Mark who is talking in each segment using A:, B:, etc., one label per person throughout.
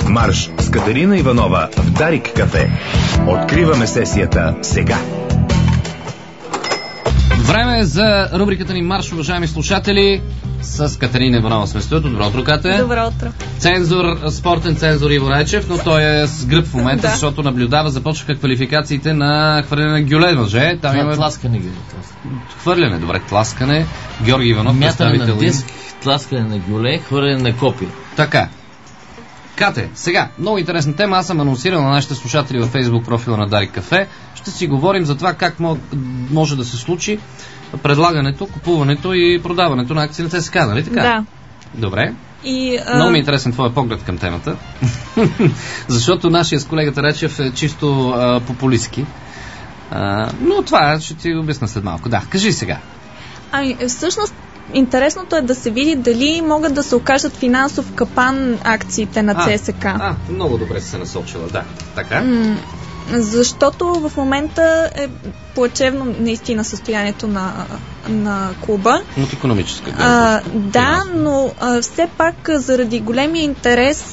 A: Марш с Катерина Иванова в Дарик кафе. Откриваме сесията сега.
B: Време е за рубриката ни Марш, уважаеми слушатели. С Катерина Иванова сме студиото. Добро утро, Кате.
C: Добро утро.
B: Спортен цензор Иво Райчев, но той е с гръб в момента, защото наблюдава, започнаха квалификациите на хвърляне на гюле, мъже. Там има
D: тласкане.
B: Хвърляне, добре, тласкане. Георги Иванов,
D: мятане
B: представител.
D: На диск, тласкане на гюле, хвърляне на копия.
B: Така. Кате, сега, много интересна тема. Аз съм анонсирал на нашите слушатели във Facebook профила на Дарик кафе. Ще си говорим за това как може да се случи предлагането, купуването и продаването на акции на ЦСК, нали така?
C: Да.
B: Добре. Много ми е интересен твой поглед към темата. Защото нашия с колегата Речев е чисто популистки. Но това ще ти обясна след малко. Да, кажи сега.
C: Всъщност интересното е да се види дали могат да се окажат финансов капан акциите на ЦСК.
B: Много добре се насочила, да. Така.
C: Защото в момента е плачевно наистина състоянието на клуба.
B: От икономическа
C: да, но все пак заради големия интерес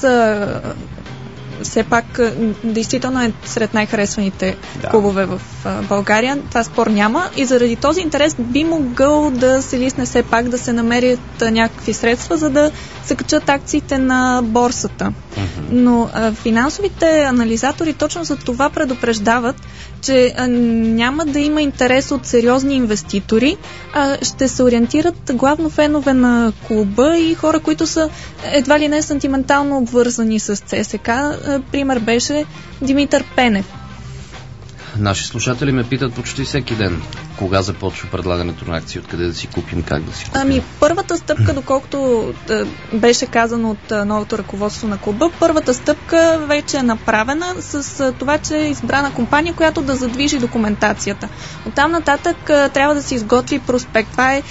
C: все пак действително е сред най-харесваните клубове в България. Това спор няма. И заради този интерес би могъл да се лисне все пак да се намерят някакви средства, за да се качат акциите на борсата. Но финансовите анализатори точно за това предупреждават, че няма да има интерес от сериозни инвеститори, а ще се ориентират главно фенове на клуба и хора, които са едва ли не сантиментално обвързани с ЦСК. Пример беше Димитър Пенев.
B: Наши слушатели ме питат почти всеки ден кога започва предлагането на акции, откъде да си купим, как да си купим.
C: Първата стъпка, доколкото беше казано от новото ръководство на клуба, първата стъпка вече е направена с това, че е избрана компания, която да задвижи документацията. Оттам нататък трябва да се изготви проспект. Това е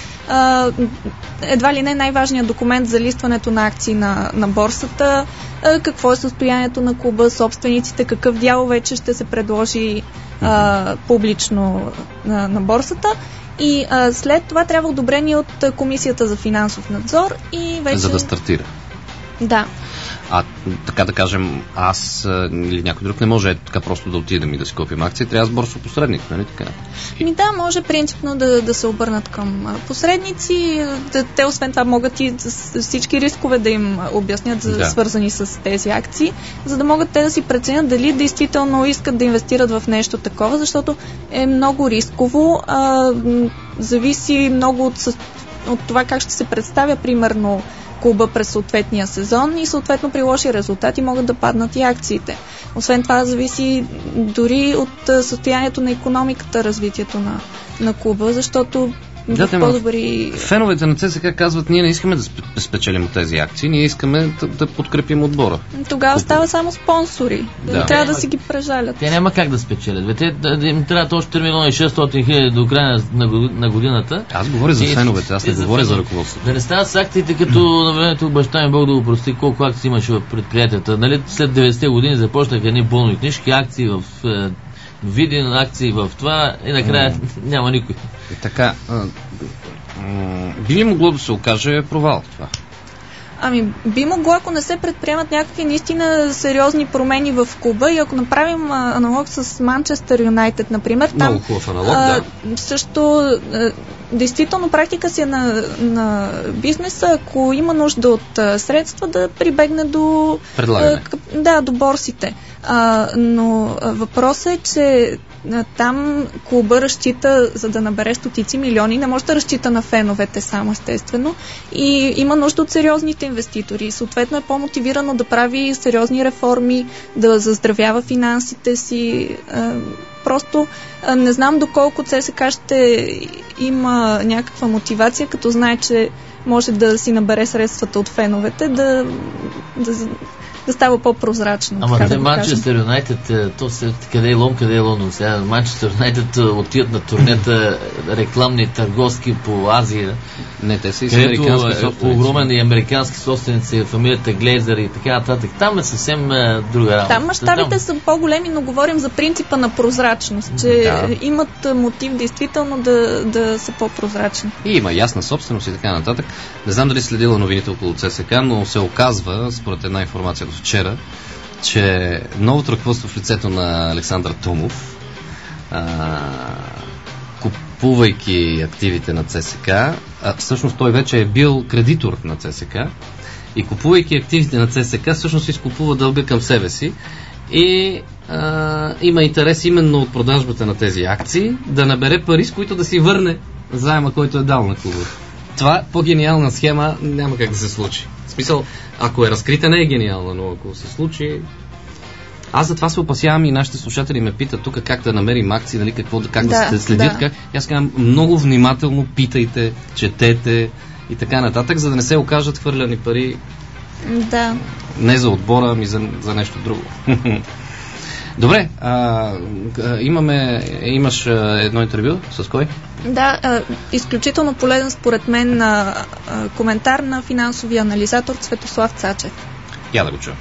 C: едва ли не най-важният документ за листването на акции на борсата, какво е състоянието на клуба, собствениците, какъв дял вече ще се предложи публично на борсата и след това трябва одобрение от Комисията за финансов надзор и вече...
B: За да стартира.
C: Да.
B: Така да кажем, аз или някой друг не може така просто да отидем и да си купим акции, трябва с борсопосредник, нали така?
C: Да, може принципно да се обърнат към посредници. Те освен това могат и всички рискове да им обяснят, свързани с тези акции, за да могат те да си преценят дали действително искат да инвестират в нещо такова, защото е много рисково. Зависи много от това как ще се представя, примерно, клуба през съответния сезон и съответно при лоши резултати могат да паднат и акциите. Освен това зависи дори от състоянието на икономиката, развитието на клуба, защото по-добри...
B: Феновете на ЦСКА казват, ние не искаме да спечелим от тези акции, ние искаме да подкрепим отбора.
C: Тогава става само спонсори. Трябва да си ги прежалят.
D: Те няма как да спечелят. Те им трябват още 3 милиона и 600 хиляди до края на годината.
B: Аз говоря за феновете, аз не говоря за ръководството.
D: Да не стават с акциите, като на времето баща ми Бог да го прости, колко акции имаше в предприятията. Нали, след 90-те години започнаха едни болни книжки, акции в Видин, акции в това и накрая няма никой.
B: Така, би ли могло да се окаже провал това?
C: Би могло, ако не се предприемат някакви наистина сериозни промени в клуба и ако направим аналог с Манчестър Юнайтед, например. Там,
B: много хубав аналог, да.
C: Също, действително практика си е на бизнеса, ако има нужда от средства, да прибегне до до борсите. Но въпросът е, че там клуба разчита, за да набере стотици милиони, не може да разчита на феновете само, естествено, и има нужда от сериозните инвеститори. Съответно е по-мотивирано да прави сериозни реформи, да заздравява финансите си. Просто не знам доколко ЦСКА ще има някаква мотивация, като знае, че може да си набере средствата от феновете, да става по-прозрачно.
D: Ама те Манчестър Юнайтед, то се къде е Лон, къде е Лондон. Сега Манчестър Юнайтед отиват на турнета рекламни, търговски по Азия.
B: Не, те са и американски собственици.
D: Огромен и американски собственици, фамилията Глейзър и така нататък. Там е съвсем друга работа.
C: Там мащабите са по-големи, но говорим за принципа на прозрачност, че имат мотив действително да са по-прозрачни.
B: И има ясна собственост и така нататък. Не знам дали следила новините около ЦСКА, но се оказва, според една информация от вчера, че новото ръководство в лицето на Александър Томов, купувайки активите на ЦСК, всъщност той вече е бил кредитор на ЦСК, и купувайки активите на ЦСК, всъщност изкупува дълга към себе си и има интерес именно от продажбата на тези акции да набере пари, с които да си върне заема, който е дал на клуба. Това по-гениална схема няма как да се случи. В смисъл, ако е разкрита, не е гениална, но ако се случи... Аз затова се опасявам и нашите слушатели ме питат тук как да намерим акции, нали, как да се следят. Как. Аз казвам, много внимателно питайте, четете и така нататък, за да не се окажат хвърляни пари.
C: Да.
B: Не за отбора, ами за нещо друго. Добре, имаш едно интервю с кой?
C: Да, изключително полезен според мен коментар на финансовия анализатор Светослав Цачев.
B: Я да го чуя.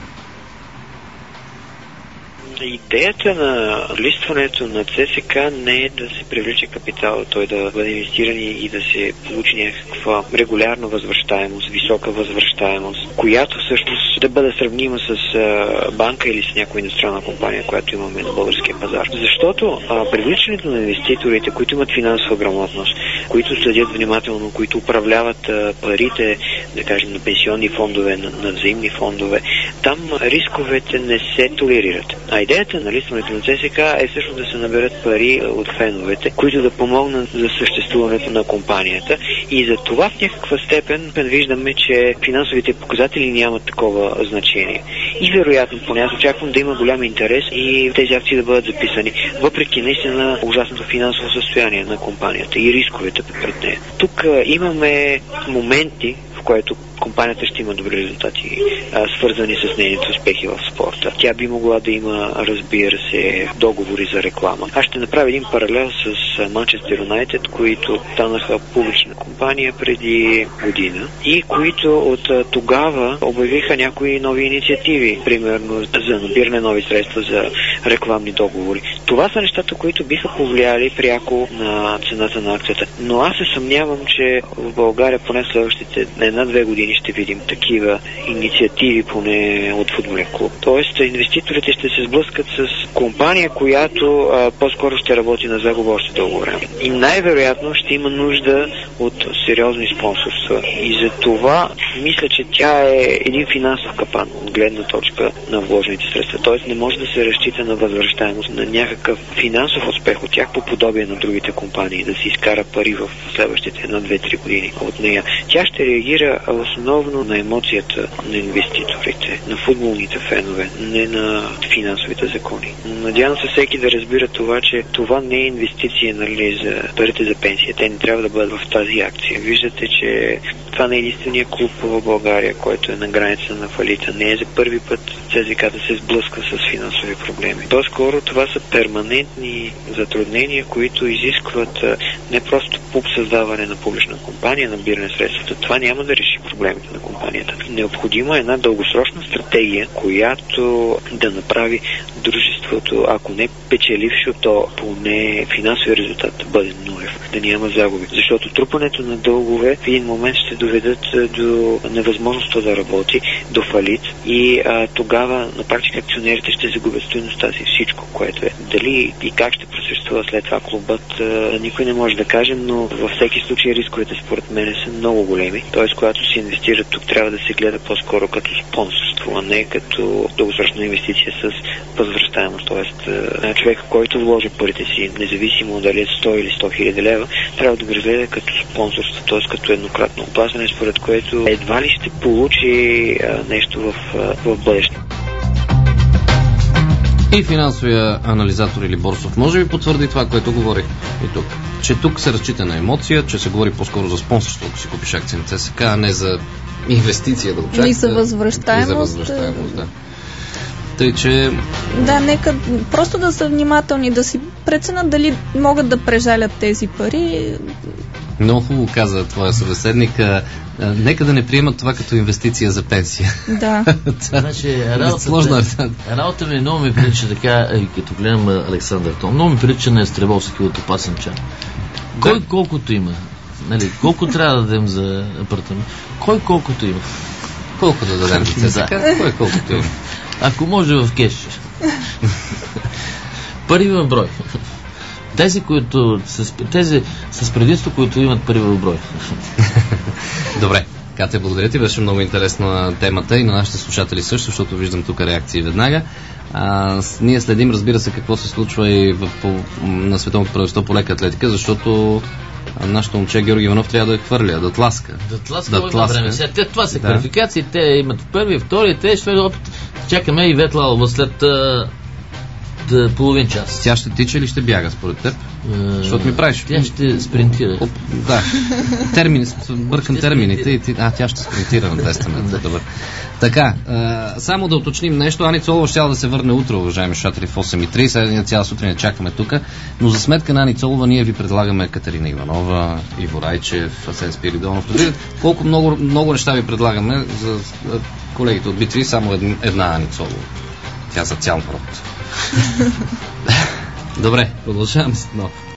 E: Идеята на листването на ЦСК не е да се привлича капитал, той да бъде инвестиран и да се получи някаква регулярна възвръщаемост, висока възвръщаемост, която всъщност да бъде сравнима с банка или с някоя индустриална компания, която имаме на българския пазар. Защото привличането на инвеститорите, които имат финансова грамотност, които следят внимателно, които управляват парите, да кажем, на пенсионни фондове, на взаимни фондове, там рисковете не се толерират. Идеята на листването на ЦСК е също да се наберат пари от феновете, които да помогнат за съществуването на компанията, и за това в някаква степен виждаме, че финансовите показатели нямат такова значение. И вероятно, поне аз очаквам да има голям интерес и тези акции да бъдат записани, въпреки наистина ужасното финансово състояние на компанията и рисковете пред нея. Тук имаме моменти, в което компанията ще има добри резултати, свързани с нейните успехи в спорта. Тя би могла да има, разбира се, договори за реклама. Аз ще направя един паралел с Манчестър Юнайтед, които станаха публична компания преди година и които от тогава обявиха някои нови инициативи, примерно за набиране нови средства за рекламни договори. Това са нещата, които биха повлияли пряко на цената на акцията. Но аз се съмнявам, че в България поне следващите 1-2 години ще видим такива инициативи, поне от футболен клуб. Тоест, инвеститорите ще се сблъскат с компания, която по-скоро ще работи на загуба още дълго време. И най-вероятно ще има нужда от сериозни спонсорства. И за това мисля, че тя е един финансов капан от гледна точка на вложените средства. Тоест, не може да се разчита на възвръщаемост, на някакъв финансов успех от тях по подобие на другите компании, да си изкара пари в следващите 1-2-3 години от нея. Тя ще реагира основно на емоцията на инвеститорите, на футболните фенове, не на финансовите закони. Надявам се всеки да разбира това, че това не е инвестиция, нали, за парите за пенсия. Те не трябва да бъдат в тази акция. Виждате, че това не е единствения клуб в България, който е на граница на фалита. Не е за първи път ЦСКА да се сблъска с финансови проблеми. По-скоро това са перманентни затруднения, които изискват не просто създаване на публична компания, набиране средствата. Това няма да реши проблемите на компанията. Необходима е една дългосрочна стратегия, която да направи дружеството, ако не печелившо, то поне финансови резултат да бъде нулев, да няма загуби. Защото трупането на дългове в един момент ще доведат до невъзможността да работи, до фалит, и тогава на практика акционерите ще загубят стойността си, всичко, което е. Дали и как ще просъществува след това клубът, никой не може да каже, но във всеки случай рисковете според мен са много големи. Тоест, когато се инвестира тук, трябва да се гледа по-скоро като спонсорство, а не като дългосрочна инвестиция с възвръщаемост. Тоест, човек, който вложи парите си, независимо дали е 100 или 100 хиляди лева, трябва да го разгледа като спонсорство, т.е. като еднократно оплащане, според което едва ли ще получи нещо в бъдеще.
B: И финансовия анализатор или борсов може би потвърди това, което говорих и тук. Че тук се разчита на емоция, че се говори по-скоро за спонсорство, ако си купиш акция на ЦСКА, а не за инвестиция да очаква.
C: И за възвръщаемост.
B: Да. Тъй, че...
C: Да, нека просто да са внимателни, да си преценят дали могат да прежалят тези пари.
B: Много хубаво каза твоя събеседник. Нека да не приемат това като инвестиция за пенсия.
C: Да.
D: Значи, работата ми много ми прилича така, като гледам Александър Том, много ми прилича на Естребовски от Опасенчан. Кой колкото има? Нали, колко трябва да дадем за апартамент? Кой колкото има?
B: Колко да дадем за ЦСК? Кой е колкото има?
D: Ако може в кеш. Пари в брой. Тези с предимство, които имат пари в брой.
B: Добре. Катя, благодаря ти. Беше много интересна темата и на нашите слушатели също, защото виждам тук реакции веднага. Ние следим, разбира се, какво се случва и на световното първенство по лека атлетика, защото нашето момче Георги Иванов трябва да я хвърля, да тласка.
D: Да тласка. Това са квалификации, те имат първи, втори, трети опит. Чакаме и Ветла Алба след половин час.
B: Тя ще тича или ще бяга според теб? Защото ми правиш.
D: Тя ще спринтира.
B: Да. Бъркам термините и тя ще спринтира на 200 метра. Добър. Така, само да уточним нещо. Ани Цолова ще да се върне утре, уважаеми слушатели, в 8:30. Сега цяла сутрин я чакаме тук. Но за сметка на Ани Цолова ние ви предлагаме Катерина Иванова, Иво Райчев, Асен Спиридонов. Колко много неща ви предлагаме за колегите от BTV, само една Ани Цолова. Тя за цял народ. Добре, продължаваме с едно.